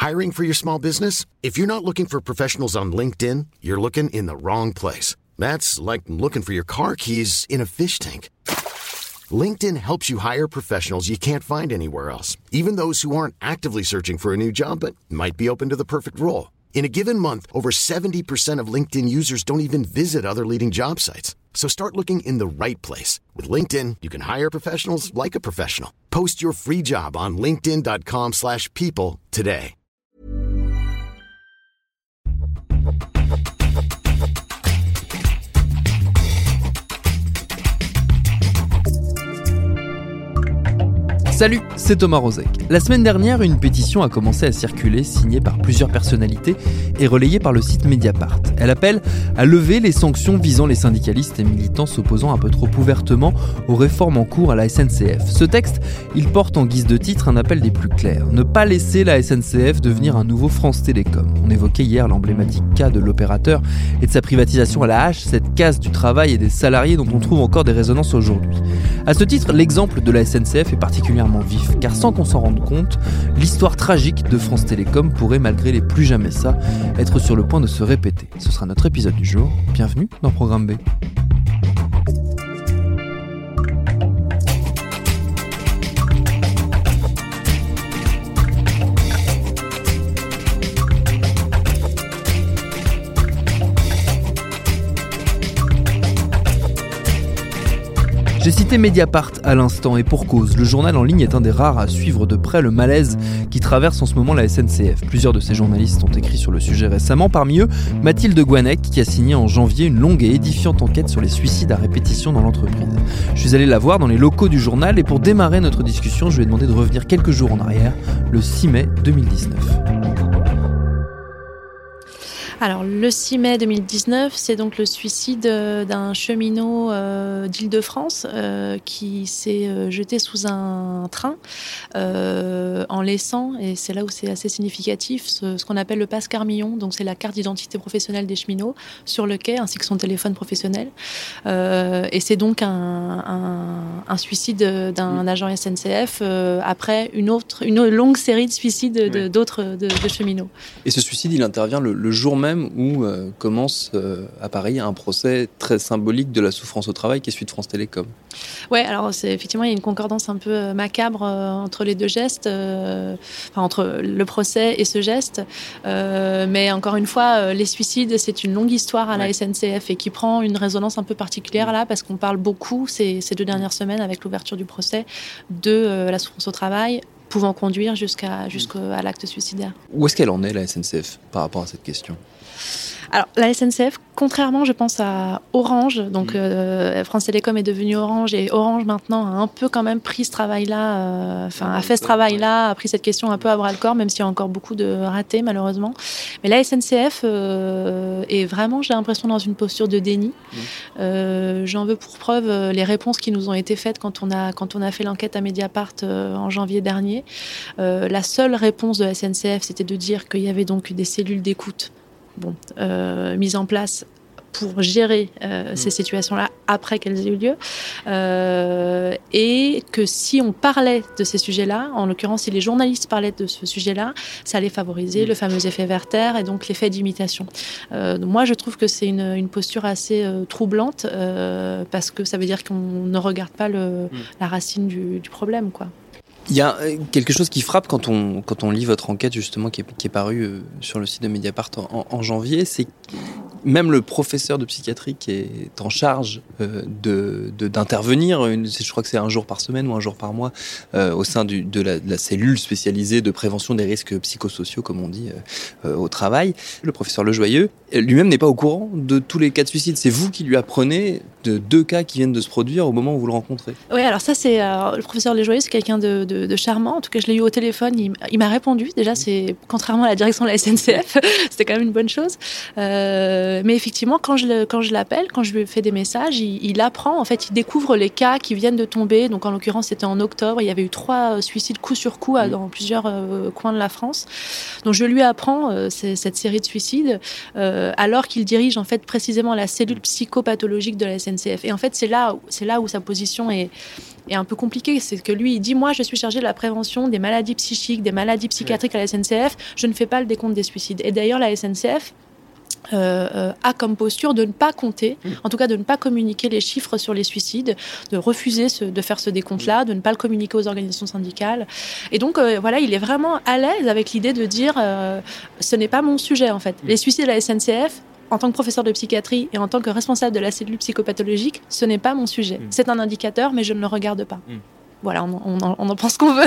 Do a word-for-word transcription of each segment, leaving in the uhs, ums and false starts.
Hiring for your small business? If you're not looking for professionals on LinkedIn, you're looking in the wrong place. That's like looking for your car keys in a fish tank. LinkedIn helps you hire professionals you can't find anywhere else, even those who aren't actively searching for a new job but might be open to the perfect role. In a given month, over seventy percent of LinkedIn users don't even visit other leading job sites. So start looking in the right place. With LinkedIn, you can hire professionals like a professional. Post your free job on linkedin.com slash people today. Salut, c'est Thomas Rozek. La semaine dernière, une pétition a commencé à circuler, signée par plusieurs personnalités et relayée par le site Mediapart. Elle appelle à lever les sanctions visant les syndicalistes et militants s'opposant un peu trop ouvertement aux réformes en cours à la S N C F. Ce texte, il porte en guise de titre un appel des plus clairs. Ne pas laisser la S N C F devenir un nouveau France Télécom. On évoquait hier l'emblématique cas de l'opérateur et de sa privatisation à la hache, cette casse du travail et des salariés dont on trouve encore des résonances aujourd'hui. À ce titre, l'exemple de la S N C F est particulièrement vif, car sans qu'on s'en rende compte, l'histoire tragique de France Télécom pourrait, malgré les plus jamais ça, être sur le point de se répéter. Ce sera notre épisode du jour. Bienvenue dans Programme B. J'ai cité Mediapart à l'instant et pour cause, le journal en ligne est un des rares à suivre de près le malaise qui traverse en ce moment la S N C F. Plusieurs de ses journalistes ont écrit sur le sujet récemment, parmi eux Mathilde Guanec qui a signé en janvier une longue et édifiante enquête sur les suicides à répétition dans l'entreprise. Je suis allé la voir dans les locaux du journal et pour démarrer notre discussion, je lui ai demandé de revenir quelques jours en arrière, le six mai deux mille dix-neuf. Alors, le six mai deux mille dix-neuf, c'est donc le suicide d'un cheminot euh, d'Île-de-France euh, qui s'est euh, jeté sous un train euh, en laissant, et c'est là où c'est assez significatif, ce, ce qu'on appelle le passe carmillon, donc c'est la carte d'identité professionnelle des cheminots sur le quai, ainsi que son téléphone professionnel. Euh, et c'est donc un, un, un suicide d'un agent S N C F euh, après une, autre, une longue série de suicides de, oui. d'autres de, de cheminots. Et ce suicide, il intervient le, le jour même où euh, commence euh, à Paris un procès très symbolique de la souffrance au travail qui est celui de France Télécom. Ouais, alors c'est, effectivement, il y a une concordance un peu macabre euh, entre les deux gestes, euh, enfin, entre le procès et ce geste. Euh, mais encore une fois, euh, les suicides, c'est une longue histoire à la ouais. S N C F et qui prend une résonance un peu particulière là, parce qu'on parle beaucoup ces, ces deux dernières semaines avec l'ouverture du procès de euh, la souffrance au travail, pouvant conduire jusqu'à, jusqu'à l'acte suicidaire. Où est-ce qu'elle en est, la S N C F, par rapport à cette question ? Alors, la S N C F, contrairement, je pense, à Orange, donc mmh. euh, France Télécom est devenue Orange, et Orange, maintenant, a un peu quand même pris ce travail-là, enfin, euh, a fait ce travail-là, a pris cette question un peu à bras-le-corps, même s'il y a encore beaucoup de ratés, malheureusement. Mais la S N C F euh, est vraiment, j'ai l'impression, dans une posture de déni. Mmh. Euh, j'en veux pour preuve euh, les réponses qui nous ont été faites quand on a, quand on a fait l'enquête à Mediapart euh, en janvier dernier. Euh, la seule réponse de la S N C F, c'était de dire qu'il y avait donc des cellules d'écoute Bon, euh, mise en place pour gérer euh, mmh. ces situations-là après qu'elles aient eu lieu, euh, et que si on parlait de ces sujets-là, en l'occurrence si les journalistes parlaient de ce sujet-là, ça allait favoriser mmh. le fameux effet Werther et donc l'effet d'imitation. Euh, moi, je trouve que c'est une, une posture assez euh, troublante euh, parce que ça veut dire qu'on ne regarde pas le, mmh. la racine du, du problème, quoi. Il y a quelque chose qui frappe quand on, quand on lit votre enquête, justement, qui est, qui est parue sur le site de Mediapart en, en janvier, c'est même le professeur de psychiatrie qui est en charge euh, de, de, d'intervenir, une, je crois que c'est un jour par semaine ou un jour par mois, euh, au sein du, de, la, de la cellule spécialisée de prévention des risques psychosociaux, comme on dit, euh, au travail. Le professeur Lejoyeux, lui-même n'est pas au courant de tous les cas de suicide. C'est vous qui lui apprenez de deux cas qui viennent de se produire au moment où vous le rencontrez. Oui, alors ça, c'est euh, le professeur Lejoyeux, c'est quelqu'un de, de, de charmant. En tout cas, je l'ai eu au téléphone, il, il m'a répondu. Déjà, c'est contrairement à la direction de la S N C F, c'était quand même une bonne chose. Euh, mais effectivement, quand je, le, quand je l'appelle, quand je lui fais des messages, il, il apprend, en fait, il découvre les cas qui viennent de tomber. Donc, en l'occurrence, c'était en octobre. Il y avait eu trois suicides coup sur coup à, dans plusieurs euh, coins de la France. Donc, je lui apprends euh, cette série de suicides, euh, alors qu'il dirige, en fait, précisément la cellule psychopathologique de la S N C F. N C F. Et en fait, c'est là, c'est là où sa position est, est un peu compliquée. C'est que lui, il dit, moi, je suis chargé de la prévention des maladies psychiques, des maladies psychiatriques à la S N C F. Je ne fais pas le décompte des suicides. Et d'ailleurs, la S N C F Euh, euh, a comme posture de ne pas compter, mmh. en tout cas de ne pas communiquer les chiffres sur les suicides, de refuser ce, de faire ce décompte-là, de ne pas le communiquer aux organisations syndicales. Et donc, euh, voilà, il est vraiment à l'aise avec l'idée de dire euh, ce n'est pas mon sujet, en fait. Mmh. Les suicides à la S N C F, en tant que professeur de psychiatrie et en tant que responsable de la cellule psychopathologique, ce n'est pas mon sujet. Mmh. C'est un indicateur, mais je ne le regarde pas. Mmh. Voilà, on, on, on en pense qu'on veut.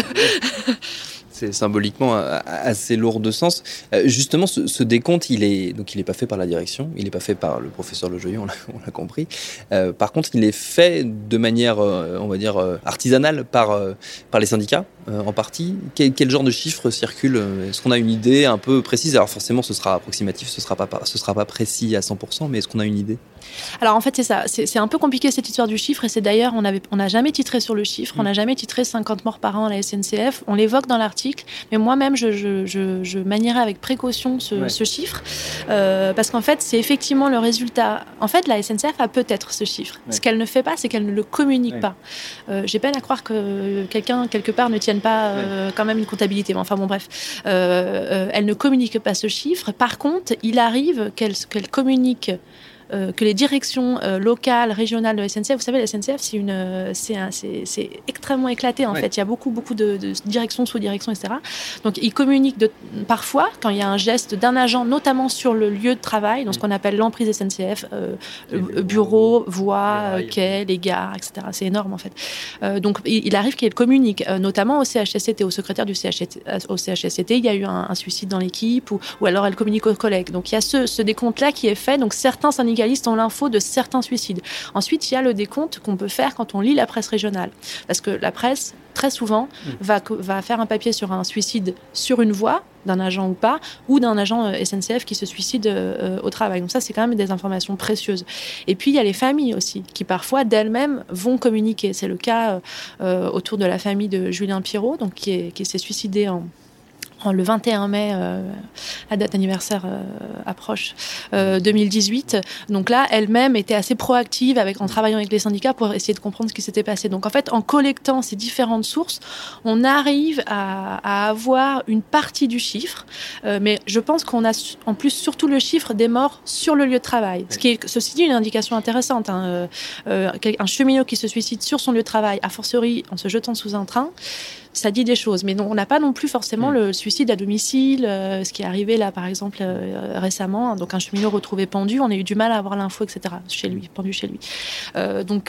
C'est symboliquement assez lourd de sens. Euh, justement, ce, ce décompte, il est donc il est pas fait par la direction, il n'est pas fait par le professeur Lejoyeux, on l'a, on l'a compris. Euh, par contre, il est fait de manière, euh, on va dire, euh, artisanale par euh, par les syndicats, euh, en partie. Quel, quel genre de chiffres circulent ? Est-ce qu'on a une idée un peu précise ? Alors forcément, ce sera approximatif, ce sera pas ce sera pas précis à cent pour cent, mais est-ce qu'on a une idée ? Alors en fait, c'est ça. C'est, c'est un peu compliqué cette histoire du chiffre, et c'est d'ailleurs, on avait, on n'a jamais titré sur le chiffre, mmh. on n'a jamais titré cinquante morts par an à la S N C F. On l'évoque dans l'article. Mais moi-même, je, je, je, je manierais avec précaution ce, ouais. ce chiffre, euh, parce qu'en fait, c'est effectivement le résultat. En fait, la S N C F a peut-être ce chiffre. Ouais. Ce qu'elle ne fait pas, c'est qu'elle ne le communique ouais. pas. Euh, j'ai peine à croire que quelqu'un, quelque part, ne tienne pas euh, ouais. quand même une comptabilité. Mais enfin bon, bref. Euh, euh, elle ne communique pas ce chiffre. Par contre, il arrive qu'elle, qu'elle communique Euh, que les directions euh, locales, régionales de la S N C F, vous savez, la S N C F, c'est, une, euh, c'est, un, c'est, c'est extrêmement éclaté, en ouais. fait. Il y a beaucoup, beaucoup de, de directions, sous-directions, et cetera. Donc, ils communiquent de, parfois, quand il y a un geste d'un agent, notamment sur le lieu de travail, dans ce qu'on appelle l'emprise S N C F, euh, bureau, bureau, voies, quais, les gares, et cetera. C'est énorme, en fait. Euh, donc, il, il arrive qu'ils communiquent, euh, notamment au C H S C T, au secrétaire du C H S C T. Au C H S C T, il y a eu un, un suicide dans l'équipe, ou, ou alors elle communique aux collègues. Donc, il y a ce, ce décompte-là qui est fait. Donc, certains syndicats ont l'info de certains suicides. Ensuite, il y a le décompte qu'on peut faire quand on lit la presse régionale. Parce que la presse, très souvent, mmh. va, va faire un papier sur un suicide sur une voie, d'un agent ou pas, ou d'un agent S N C F qui se suicide euh, au travail. Donc ça, c'est quand même des informations précieuses. Et puis, il y a les familles aussi, qui parfois, d'elles-mêmes, vont communiquer. C'est le cas euh, autour de la famille de Julien Pirot, donc, qui, est, qui s'est suicidé en le vingt et un mai, euh, la date anniversaire euh, approche, euh, deux mille dix-huit. Donc là, elle-même était assez proactive avec, en travaillant avec les syndicats pour essayer de comprendre ce qui s'était passé. Donc en fait, en collectant ces différentes sources, on arrive à, à avoir une partie du chiffre. Euh, mais je pense qu'on a en plus surtout le chiffre des morts sur le lieu de travail. Ce qui est, ceci dit, une indication intéressante. Hein. Euh, un cheminot qui se suicide sur son lieu de travail, a fortiori en se jetant sous un train, ça dit des choses. Mais non, on n'a pas non plus forcément mmh. le suicide à domicile, euh, ce qui est arrivé là, par exemple, euh, récemment. Donc, un cheminot retrouvé pendu, on a eu du mal à avoir l'info, et cetera, chez lui, pendu chez lui. Euh, donc,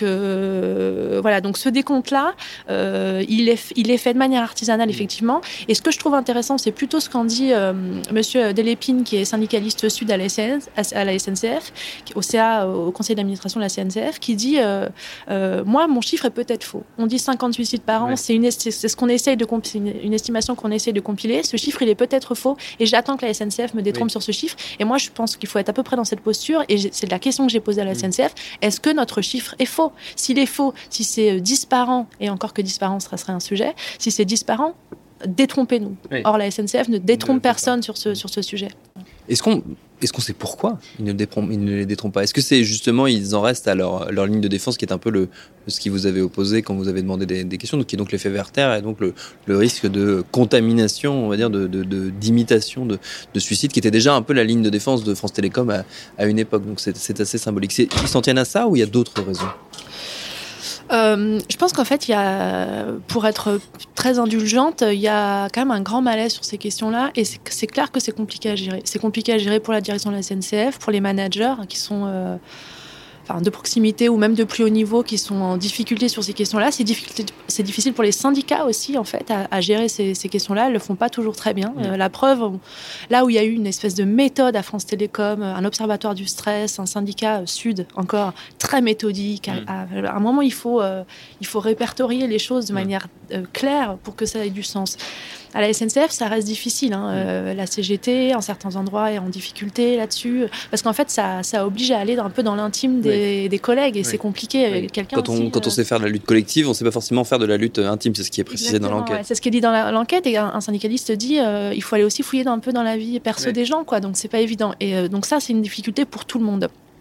euh, voilà. Donc, ce décompte-là, euh, il, est, il est fait de manière artisanale, effectivement. Et ce que je trouve intéressant, c'est plutôt ce qu'en dit euh, monsieur Delépine, qui est syndicaliste sud à la, S N, à la S N C F, au C A, au conseil d'administration de la C N C F, qui dit euh, euh, moi, mon chiffre est peut-être faux. On dit cinquante suicides par an, ouais. c'est, une, c'est, c'est ce qu'on essaye de compiler, une, une estimation qu'on essaie de compiler. Ce chiffre, il est peut-être faux, et j'attends que la S N C F me détrompe oui. sur ce chiffre. Et moi, je pense qu'il faut être à peu près dans cette posture, et c'est la question que j'ai posée à la mmh. S N C F. Est-ce que notre chiffre est faux ? S'il est faux, si c'est dix par an, et encore que dix par an, ce serait un sujet, si c'est dix par an, détrompez-nous. Oui. Or, la S N C F ne détrompe ne personne sur ce, sur ce sujet. Est-ce qu'on, est-ce qu'on sait pourquoi ils ne, détrompent, ils ne les détrompent pas ? Est-ce que c'est justement, ils en restent à leur, leur ligne de défense, qui est un peu le, ce qui vous avait opposé quand vous avez demandé des, des questions, donc, qui est donc l'effet Werther, et donc le, le risque de contamination, on va dire, de, de, de, d'imitation, de, de suicide, qui était déjà un peu la ligne de défense de France Télécom à, à une époque. Donc c'est, c'est assez symbolique. C'est, ils s'en tiennent à ça, ou il y a d'autres raisons ? Euh, je pense qu'en fait, il y a, pour être très indulgente, il y a quand même un grand malaise sur ces questions-là, et c'est, c'est clair que c'est compliqué à gérer. C'est compliqué à gérer pour la direction de la S N C F, pour les managers qui sont euh, enfin, de proximité ou même de plus haut niveau, qui sont en difficulté sur ces questions-là. C'est difficile, c'est difficile pour les syndicats aussi, en fait, à, à gérer ces, ces questions-là. Ils le font pas toujours très bien. Mmh. Euh, la preuve, là où il y a eu une espèce de méthode à France Télécom, un observatoire du stress, un syndicat euh, sud encore très méthodique. Mmh. À, à, à un moment, il faut, euh, il faut répertorier les choses de mmh. manière euh, claire pour que ça ait du sens. À la S N C F, ça reste difficile. Hein. Mmh. Euh, la C G T, en certains endroits, est en difficulté là-dessus. Parce qu'en fait, ça, ça oblige à aller un peu dans l'intime des, oui. des collègues. Et oui. c'est compliqué. Oui. Quelqu'un quand, on, aussi, quand euh... on sait faire de la lutte collective, on ne sait pas forcément faire de la lutte intime. C'est ce qui est précisé Exactement, dans l'enquête. Ouais. C'est ce qui est dit dans la, l'enquête. Et un, un syndicaliste dit euh, il faut aller aussi fouiller un peu dans la vie perso oui. des gens. Quoi. Donc, ce n'est pas évident. Et euh, donc ça, c'est une difficulté pour tout le monde.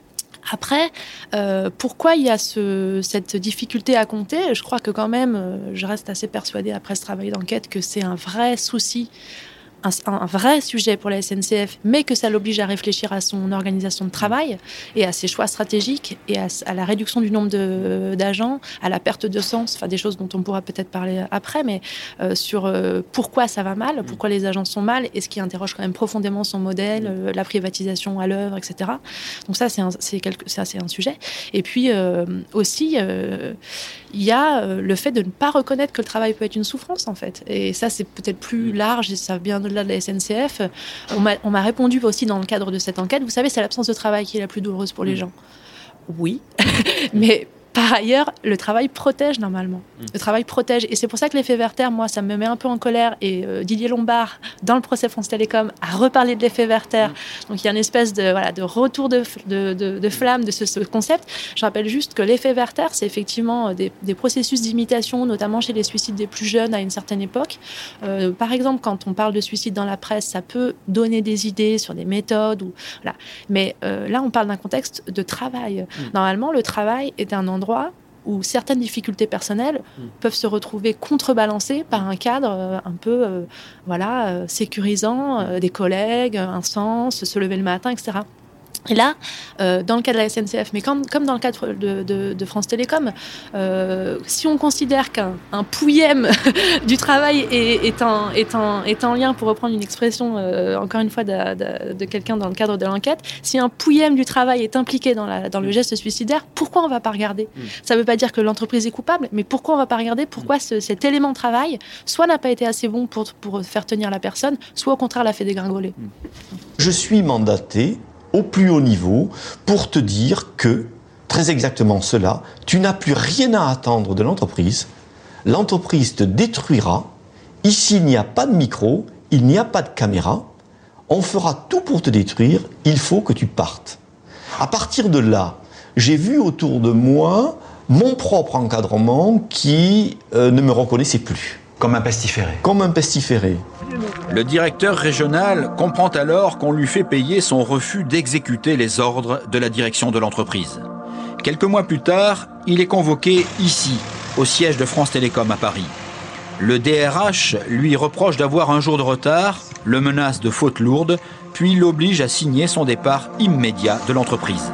Après, euh, pourquoi il y a ce, cette difficulté à compter ? Je crois que quand même, euh, je reste assez persuadée après ce travail d'enquête que c'est un vrai souci, un, un vrai sujet pour la S N C F, mais que ça l'oblige à réfléchir à son organisation de travail et à ses choix stratégiques et à, à la réduction du nombre de, d'agents, à la perte de sens, enfin des choses dont on pourra peut-être parler après, mais euh, sur euh, pourquoi ça va mal, pourquoi les agents sont mal, et ce qui interroge quand même profondément son modèle, euh, la privatisation à l'œuvre, et cetera. Donc ça, c'est un, c'est quelque, ça, c'est un sujet. Et puis euh, aussi, euh, il y a euh, le fait de ne pas reconnaître que le travail peut être une souffrance, en fait. Et ça, c'est peut-être plus large, et ça vient de de la S N C F. On m'a, on m'a répondu aussi dans le cadre de cette enquête, vous savez, c'est l'absence de travail qui est la plus douloureuse pour les gens. Oui, mais par ailleurs, le travail protège normalement. Le travail protège. Et c'est pour ça que l'effet Werther, moi, ça me met un peu en colère. Et euh, Didier Lombard, dans le procès France Télécom, a reparlé de l'effet Werther. Donc il y a une espèce de, voilà, de retour de, de, de, de flamme de ce, ce concept. Je rappelle juste que l'effet Werther, c'est effectivement des, des processus d'imitation, notamment chez les suicides des plus jeunes à une certaine époque. Euh, par exemple, quand on parle de suicide dans la presse, ça peut donner des idées sur des méthodes. Ou, voilà. Mais euh, là, on parle d'un contexte de travail. Mmh. Normalement, le travail est un endroit où certaines difficultés personnelles mmh. peuvent se retrouver contrebalancées par un cadre euh, un peu euh, voilà, euh, sécurisant, euh, des collègues, un sens, se lever le matin, et cetera. Et là, euh, dans le cas de la S N C F, mais comme, comme dans le cas de, de, de France Télécom, euh, si on considère qu'un un pouillème du travail est, est, en, est, en, est en lien, pour reprendre une expression, euh, encore une fois, de, de, de quelqu'un dans le cadre de l'enquête, si un pouillème du travail est impliqué dans, la, dans le geste suicidaire, pourquoi on ne va pas regarder ? mmh. Ça ne veut pas dire que l'entreprise est coupable, mais pourquoi on ne va pas regarder ? Pourquoi ce, cet élément de travail, soit n'a pas été assez bon pour, pour faire tenir la personne, soit au contraire l'a fait dégringoler ? mmh. Je suis mandaté au plus haut niveau pour te dire que, très exactement cela, tu n'as plus rien à attendre de l'entreprise, l'entreprise te détruira, ici il n'y a pas de micro, il n'y a pas de caméra, on fera tout pour te détruire, il faut que tu partes. À partir de là, j'ai vu autour de moi mon propre encadrement qui euh, ne me reconnaissait plus. Comme un pestiféré. Comme un pestiféré. Le directeur régional comprend alors qu'on lui fait payer son refus d'exécuter les ordres de la direction de l'entreprise. Quelques mois plus tard, il est convoqué ici, au siège de France Télécom à Paris. Le D R H lui reproche d'avoir un jour de retard, le menace de fautes lourdes, puis l'oblige à signer son départ immédiat de l'entreprise.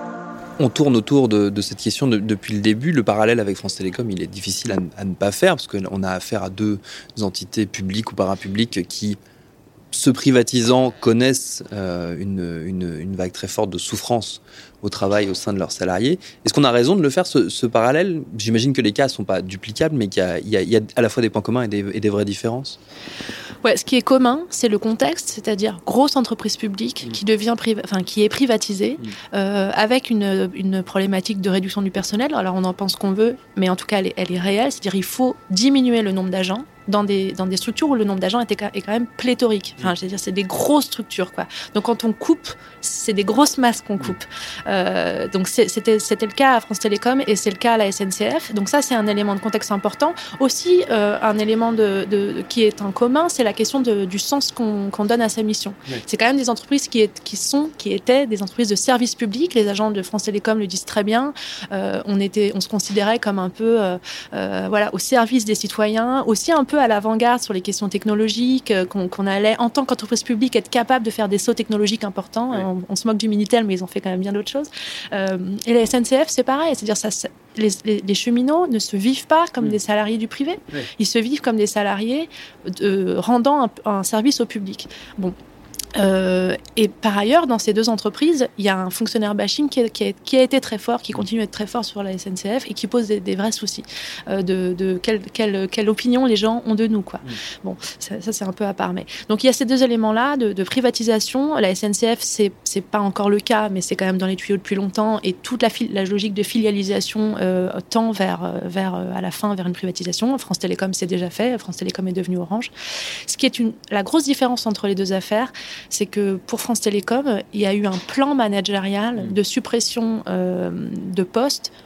On tourne autour de, de cette question de, depuis le début. Le parallèle avec France Télécom, il est difficile à, à ne pas faire parce qu'on a affaire à deux entités publiques ou parapubliques qui, se privatisant, connaissent euh, une, une, une vague très forte de souffrance au travail au sein de leurs salariés. Est-ce qu'on a raison de le faire, ce, ce parallèle ? J'imagine que les cas ne sont pas duplicables, mais qu'il y a, il y a, il y a à la fois des points communs et des, et des vraies différences. Ouais, ce qui est commun, c'est le contexte, c'est-à-dire grosse entreprise publique mmh. qui devient priva- enfin, qui est privatisée, mmh. euh, avec une, une problématique de réduction du personnel. Alors on en pense qu'on veut, mais en tout cas elle est, elle est réelle, c'est-à-dire il faut diminuer le nombre d'agents dans des, dans des structures où le nombre d'agents était, est quand même pléthorique. Enfin, je veux dire, c'est des grosses structures, quoi. Donc quand on coupe, c'est des grosses masses qu'on coupe. Euh, donc c'est, c'était, c'était le cas à France Télécom et c'est le cas à la S N C F. Donc ça, c'est un élément de contexte important. Aussi, euh, un élément de, de, de, qui est en commun, c'est la question de, du sens qu'on, qu'on donne à sa mission. Oui. C'est quand même des entreprises qui, est, qui sont, qui étaient des entreprises de service public. Les agents de France Télécom le disent très bien. Euh, on était, on se considérait comme un peu, euh, euh, voilà, au service des citoyens, aussi un peu à l'avant-garde sur les questions technologiques, euh, qu'on, qu'on allait, en tant qu'entreprise publique, être capable de faire des sauts technologiques importants. Oui. On, on se moque du Minitel, mais ils ont fait quand même bien d'autres choses. Euh, et la S N C F, c'est pareil. C'est-à-dire, ça, ça, les, les, les cheminots ne se vivent pas comme mmh. des salariés du privé. Oui. Ils se vivent comme des salariés de, rendant un, un service au public. Bon. Euh, et par ailleurs, dans ces deux entreprises, il y a un fonctionnaire bashing qui, est, qui, est, qui a été très fort, qui continue à être très fort sur la S N C F et qui pose des, des vrais soucis euh, de, de quelle, quelle, quelle opinion les gens ont de nous, quoi. Mmh. Bon, ça, ça c'est un peu à part. Mais donc il y a ces deux éléments-là de, de privatisation. La S N C F, c'est c'est pas encore le cas, mais c'est quand même dans les tuyaux depuis longtemps. Et toute la, fil, la logique de filialisation euh, tend vers, vers à la fin vers une privatisation. France Télécom, c'est déjà fait. France Télécom est devenue Orange. Ce qui est une la grosse différence entre les deux affaires, c'est que pour France Télécom, il y a eu un plan managérial de suppression euh, de postes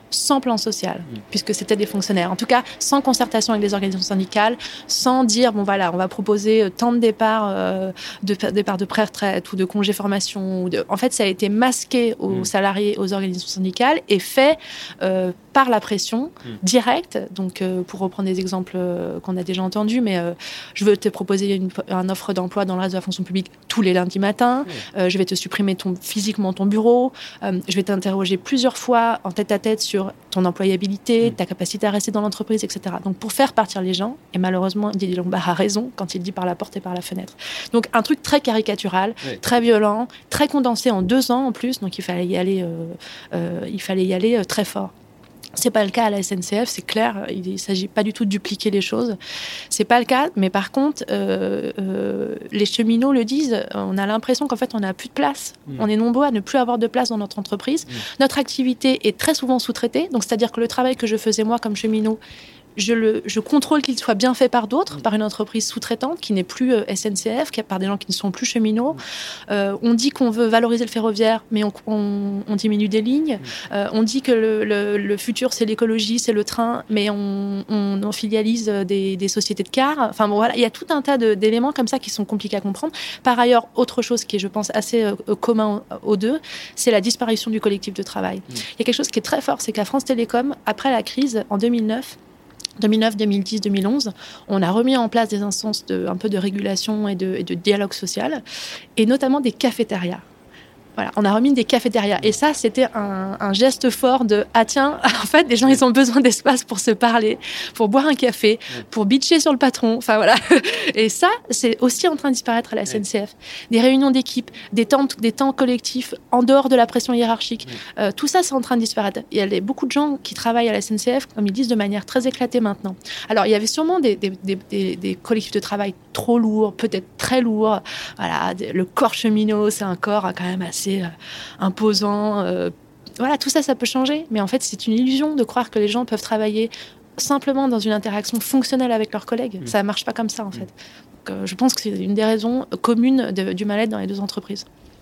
sans plan social, mmh. puisque c'était des fonctionnaires. En tout cas, sans concertation avec les organisations syndicales, sans dire, bon voilà, on va proposer tant de départs, euh, de départs de pré-retraite ou de congés formation. Ou de... En fait, ça a été masqué aux mmh. salariés, aux organisations syndicales et fait euh, par la pression mmh. directe. Donc, euh, pour reprendre des exemples euh, qu'on a déjà entendus, mais euh, je veux te proposer une, une offre d'emploi dans le reste de la fonction publique tous les lundis matins, mmh. euh, je vais te supprimer ton, physiquement ton bureau, euh, je vais t'interroger plusieurs fois en tête-à-tête sur ton employabilité, mmh. ta capacité à rester dans l'entreprise, et cetera. Donc, pour faire partir les gens, et malheureusement, Didier Lombard a raison quand il dit par la porte et par la fenêtre. Donc, un truc très caricatural, oui. très violent, très condensé en deux ans en plus, donc il fallait y aller, euh, euh, il fallait y aller euh, très fort. C'est pas le cas à la S N C F, c'est clair. Il ne s'agit pas du tout de dupliquer les choses. C'est pas le cas, mais par contre, euh, euh, les cheminots le disent. On a l'impression qu'en fait, on n'a plus de place. Mmh. On est nombreux à ne plus avoir de place dans notre entreprise. Mmh. Notre activité est très souvent sous-traitée. Donc, c'est-à-dire que le travail que je faisais moi comme cheminot, Je, le, je contrôle qu'il soit bien fait par d'autres, mmh. par une entreprise sous-traitante qui n'est plus euh, S N C F, qui, par des gens qui ne sont plus cheminots. Mmh. Euh, on dit qu'on veut valoriser le ferroviaire, mais on, on, on diminue des lignes. Mmh. Euh, on dit que le, le, le futur, c'est l'écologie, c'est le train, mais on, on, on filialise des, des sociétés de cars. Enfin bon, voilà, il y a tout un tas de, d'éléments comme ça qui sont compliqués à comprendre. Par ailleurs, autre chose qui est, je pense, assez euh, commun aux deux, c'est la disparition du collectif de travail. Mmh. Il y a quelque chose qui est très fort, c'est qu'à France Télécom, après la crise, en deux mille neuf, deux mille neuf, deux mille dix, deux mille onze, on a remis en place des instances de, un peu de régulation et de, et de dialogue social, et notamment des cafétérias. Voilà, on a remis des cafétérias. Et ça, c'était un, un geste fort de « Ah tiens, en fait, les gens, ils ont besoin d'espace pour se parler, pour boire un café, pour bitcher sur le patron. » Enfin, voilà. Et ça, c'est aussi en train de disparaître à la S N C F. Des réunions d'équipe, des temps, des temps collectifs en dehors de la pression hiérarchique. Euh, tout ça, c'est en train de disparaître. Il y a beaucoup de gens qui travaillent à la S N C F, comme ils disent, de manière très éclatée maintenant. Alors, il y avait sûrement des, des, des, des, des collectifs de travail trop lourds, peut-être très lourds. Voilà, le corps cheminot, c'est un corps quand même assez Euh, imposant. Euh, voilà, tout ça, ça peut changer. Mais en fait, c'est une illusion de croire que les gens peuvent travailler simplement dans une interaction fonctionnelle avec leurs collègues. Mmh. Ça ne marche pas comme ça, en mmh. fait. Donc, euh, je pense que c'est une des raisons communes de, du mal-être dans les deux entreprises.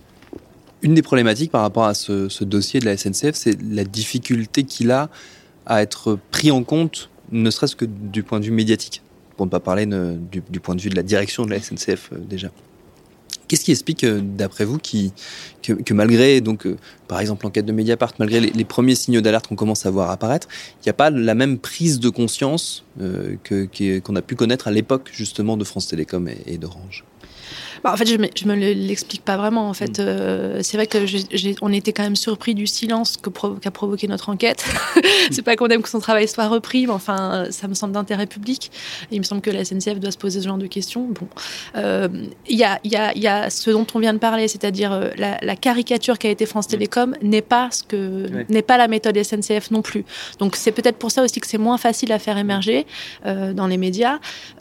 Une des problématiques par rapport à ce, ce dossier de la S N C F, c'est la difficulté qu'il a à être pris en compte, ne serait-ce que du point de vue médiatique, pour ne pas parler ne, du, du point de vue de la direction de la S N C F euh, déjà. Qu'est-ce qui explique, euh, d'après vous, qui, que, que malgré, donc, euh, par exemple, l'enquête de Mediapart, malgré les, les premiers signaux d'alerte qu'on commence à voir apparaître, il n'y a pas la même prise de conscience euh, que, que, qu'on a pu connaître à l'époque, justement, de France Télécom et, et d'Orange? Bah, en fait, je me, je me l'explique pas vraiment. En fait, mmh. euh, c'est vrai que j'ai, j'ai, on était quand même surpris du silence que provo- qu'a provoqué notre enquête. C'est pas qu'on aime que son travail soit repris, mais enfin, ça me semble d'intérêt public. Et il me semble que la S N C F doit se poser ce genre de questions. Bon, il euh, y a, il y a, il y a ce dont on vient de parler, c'est-à-dire euh, la, la caricature qu'a été France Télécom mmh. n'est pas ce que ouais. n'est pas la méthode S N C F non plus. Donc c'est peut-être pour ça aussi que c'est moins facile à faire émerger euh, dans les médias.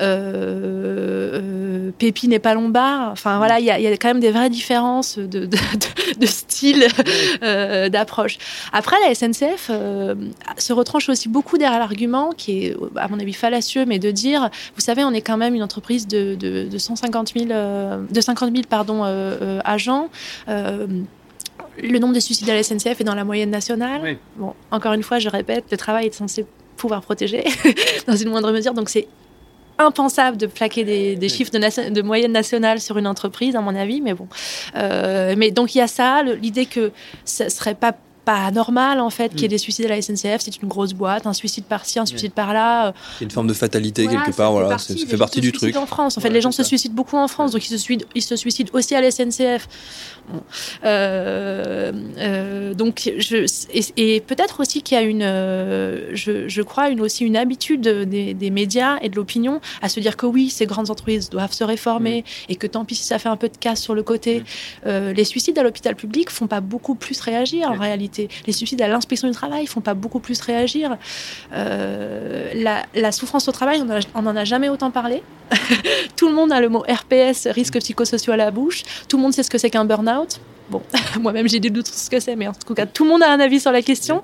Euh, euh, Pépi n'est pas Lombard. Enfin voilà, il y, y a quand même des vraies différences de, de, de, de style, euh, d'approche. Après, la S N C F euh, se retranche aussi beaucoup derrière l'argument qui est, à mon avis, fallacieux, mais de dire, vous savez, on est quand même une entreprise de, de, de cent cinquante mille, euh, de cinquante mille pardon, euh, euh, agents. Euh, le nombre de suicides à la S N C F est dans la moyenne nationale. Oui. Bon, encore une fois, je répète, le travail est censé pouvoir protéger dans une moindre mesure, donc c'est impensable de plaquer des, des chiffres de, nation, de moyenne nationale sur une entreprise, à mon avis, mais bon. Euh, mais donc, il y a ça, le, l'idée que ce serait pas pas normal, en fait, mmh. qu'il y ait des suicides à la S N C F. C'est une grosse boîte, un suicide par-ci, un suicide ouais. par-là. Il y a une forme de fatalité, voilà, quelque part, voilà, partie, ça fait partie du truc. En France, en fait, ouais, les gens se ça. suicident beaucoup en France, donc ils se suicident, ils se suicident aussi à la S N C F. Bon. Euh, euh, donc, je, et, et peut-être aussi qu'il y a une, euh, je, je crois, une, aussi une habitude des, des médias et de l'opinion à se dire que oui, ces grandes entreprises doivent se réformer mmh. et que tant pis si ça fait un peu de casse sur le côté. Mmh. Euh, les suicides à l'hôpital public font pas beaucoup plus réagir, en mmh. réalité. Les suicides à l'inspection du travail ne font pas beaucoup plus réagir. Euh, la, la souffrance au travail, on n'en a jamais autant parlé. Tout le monde a le mot R P S, risques psychosociaux à la bouche. Tout le monde sait ce que c'est qu'un burn-out. Bon, moi-même j'ai des doutes sur ce que c'est, mais en tout cas, tout le monde a un avis sur la question.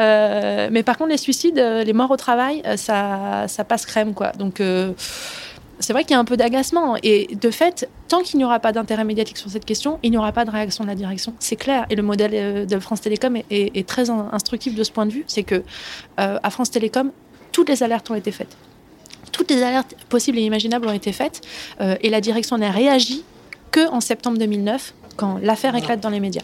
Euh, mais par contre, les suicides, les morts au travail, ça, ça passe crème, quoi. Donc... Euh, c'est vrai qu'il y a un peu d'agacement. Et de fait, tant qu'il n'y aura pas d'intérêt médiatique sur cette question, il n'y aura pas de réaction de la direction. C'est clair. Et le modèle de France Télécom est, est, est très instructif de ce point de vue. C'est que euh, à France Télécom, toutes les alertes ont été faites. Toutes les alertes possibles et imaginables ont été faites. Euh, et la direction n'a réagi qu'en septembre deux mille neuf, quand l'affaire éclate dans les médias.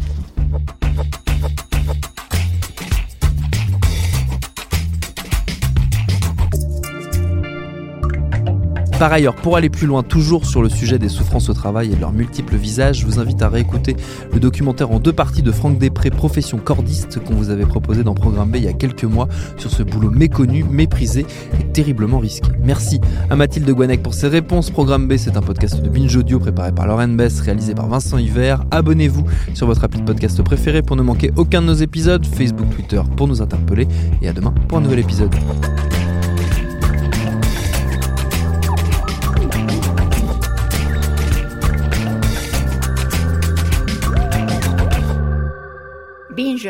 Par ailleurs, pour aller plus loin, toujours sur le sujet des souffrances au travail et de leurs multiples visages, je vous invite à réécouter le documentaire en deux parties de Franck Després, Profession cordiste, qu'on vous avait proposé dans Programme B il y a quelques mois, sur ce boulot méconnu, méprisé et terriblement risqué. Merci à Mathilde Gouanec pour ses réponses. Programme B, c'est un podcast de Binge Audio préparé par Lauren Bess, réalisé par Vincent Hiver. Abonnez-vous sur votre appli de podcast préféré pour ne manquer aucun de nos épisodes, Facebook, Twitter pour nous interpeller, et à demain pour un nouvel épisode. Binge.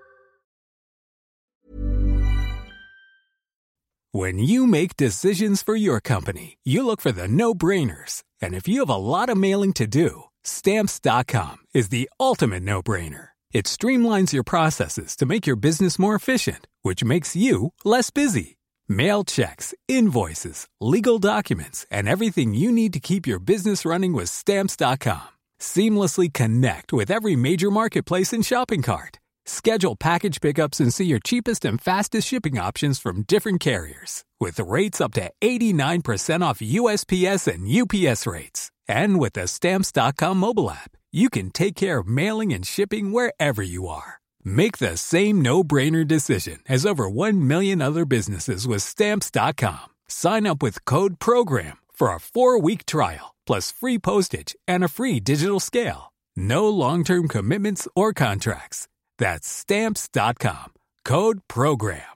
When you make decisions for your company, you look for the no-brainers. And if you have a lot of mailing to do, Stamps dot com is the ultimate no-brainer. It streamlines your processes to make your business more efficient, which makes you less busy. Mail checks, invoices, legal documents, and everything you need to keep your business running with Stamps dot com. Seamlessly connect with every major marketplace and shopping cart. Schedule package pickups and see your cheapest and fastest shipping options from different carriers. With rates up to eighty-nine percent off U S P S and U P S rates. And with the Stamps dot com mobile app, you can take care of mailing and shipping wherever you are. Make the same no-brainer decision as over one million other businesses with Stamps dot com. Sign up with code PROGRAM for a four-week trial, plus free postage and a free digital scale. No long-term commitments or contracts. That's Stamps dot com. Code PROGRAM.